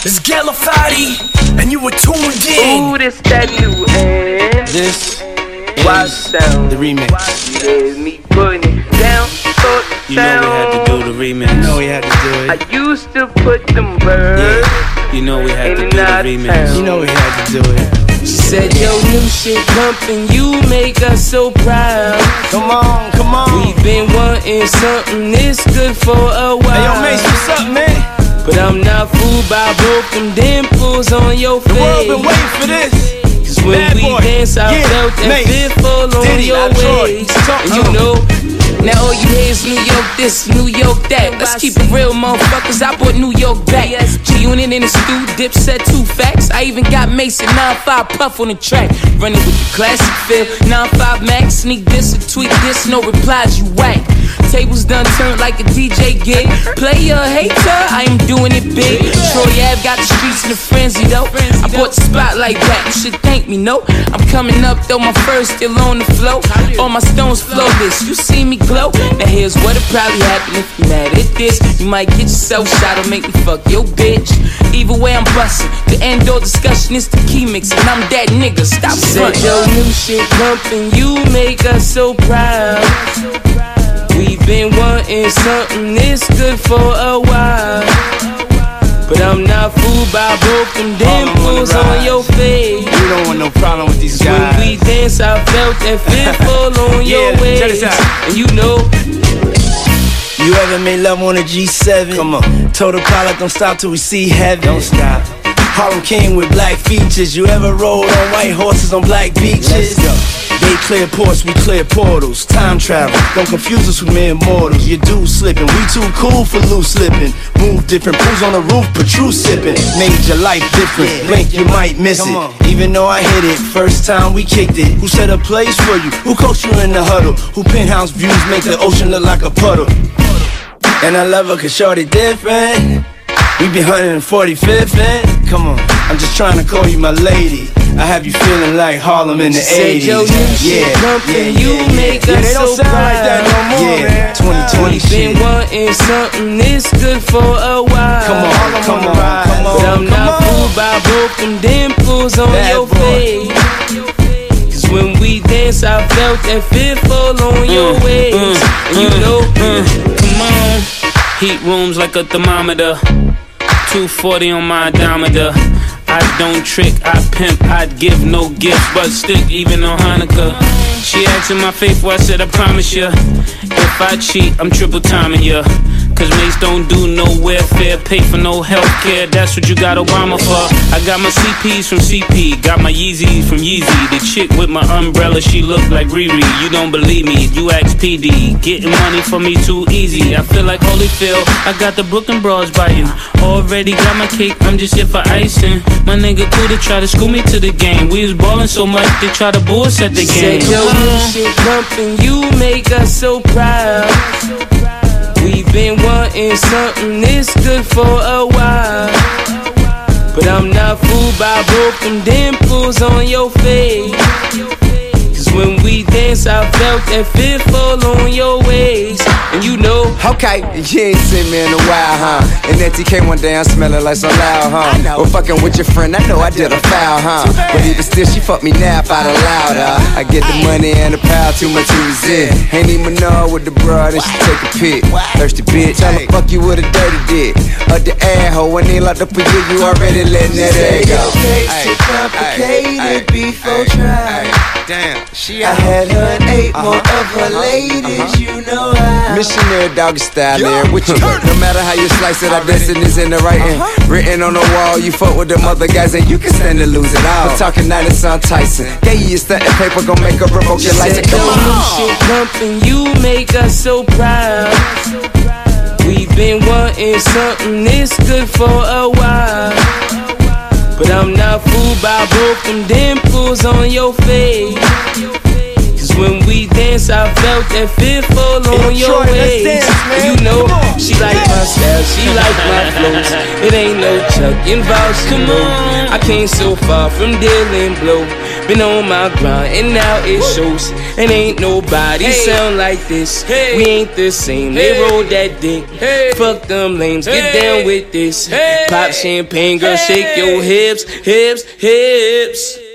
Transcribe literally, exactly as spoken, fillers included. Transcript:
It's Galafati, and you were tuned in. Ooh, this that new end. This Wild is sound. the remix. Yeah, me putting it down. Thought You know we had to do the remix. You know we had to do I it. used to put them birds. Yeah, you know we had to in do the our remix. town. You know we had to do it. She said, yo, new shit pumping, you make us so proud. Come on, come on. We've been wanting something this good for a while. Hey, yo, Mace, what's up, man? But I'm not fooled by both them dimples on your face. The world been waiting for this. Cause when Bad we boy. dance, I Yeah, felt that Mace. fearful on Diddy, your I tried. waist. Talk And you to 'em. know, now all you hear is New York this, New York that. Let's keep it real, motherfuckers. I brought New York back. G-Unit in the stew, Dipset, two facts. I even got Mason nine five Puff on the track. Running with the classic feel, nine five Max. Sneak this or tweak this, no replies, you whack. Tables done turned like a D J gig. Player, hater, I am doing it big. Troy Ave got the streets in a frenzy though. I bought the spotlight back, you should thank me, no. I'm coming up though, my first still on the flow. All my stones flawless, you see me glow. Now here's what'll probably happen if you mad at this. You might get yourself shot or make me fuck your bitch. Either way I'm bustin', the end all discussion is the key mix. And I'm that nigga, stop frontin'. Yo, new shit pumping, you make us so proud. We've been wanting something this good for a while. But I'm not fooled by both them dimples on your face. You don't want no problem with these guys. When we dance, I felt that fearful on your Yeah, waist. check this out. And you know, You ever made love on a G seven? Come on. Told the pilot don't stop till we see heaven. Don't stop. Harlem King with black features. You ever rode on white horses on black beaches? They clear ports, we clear portals. Time travel, don't confuse us with mere mortals. You do slipping, we too cool for loose slipping. Move different, pools on the roof, but true sipping. Made your life different, blink you might miss it. Even though I hit it, first time we kicked it. Who set a place for you? Who coached you in the huddle? Who penthouse views make the ocean look like a puddle? And I love her cause shorty different. We be hunting in forty-fifth and come on, I'm just trying to call you my lady. I have you feeling like Harlem in the eighties. yo, new shit pumping, you make yeah, us they don't so sound like that no more, proud. man. twenty twenty We've been shit. wanting something this good for a while. Come on, come on, come on, But I'm come not on. fooled by both them dimples on Bad your boy. face. Cause when we dance, I felt that fearful on your waist. And you know, Come on, heat rooms like a thermometer. two forty on my odometer. I don't trick, I pimp, I'd give no gift, but stick even on Hanukkah. She asking my faith, well I said I promise ya. If I cheat, I'm triple timing ya. Cause Mace don't do no welfare, pay for no health care, that's what you got Obama for. I got my C Ps from C P, got my Yeezys from Yeezy. The chick with my umbrella, she look like Riri. You don't believe me, you ask P D. Getting money for me too easy, I feel like Holyfield. I got the Brooklyn bras biting. Already got my cake, I'm just here for icing. My nigga cool to try to school me to the game. We was ballin' so much, they try to boss at the game. said, yo, new shit pumping, you make us so proud. We've been wanting something this good for a while. But I'm not fooled by both them dimples on your face. Cause when we dance, I felt that fearful on your waist. And you know, Okay, you ain't seen me in a while, huh? And that T K one day I'm smelling like so loud, huh? Well, fucking with your friend, I know I did a foul, huh? But even still, she fucked me now if I'd allowed her. I get the money and the power, too much to resist. Ain't even know with the broad, and she take a pic. Thirsty bitch, tell her fuck you with a dirty dick. Or the air hoe, when they locked up for you, you already letting that air go. Too complicated before try. Damn, she I had her and eight more of her ladies, you know how. Missionary doggy style there with you. No matter how you slice it, our destiny's in the writing. Written on the wall, you fuck with them other guys and you can stand to lose it all. But talking night is on Tyson. Yeah, you stunting paper, gon' make up revoke your license. Come yo, new on. shit pumping, you make us so proud. We've been wanting something this good for a while. But I'm not fooled by both them dimples on your face. Cause when we dance, I felt that fearful on Hey, your Troy, let's waist. dance, man. And you know, Come on. she like my style, she like my flows. It ain't no Chuck involved, come on. I came so far from dealing blow. Been on my grind and now it shows. And ain't nobody hey. sound like this. Hey. We ain't the same. Hey. They roll that dick. Hey. Fuck them lames. Get hey. down with this. Hey. Pop champagne, girl, hey. shake your hips, hips, hips.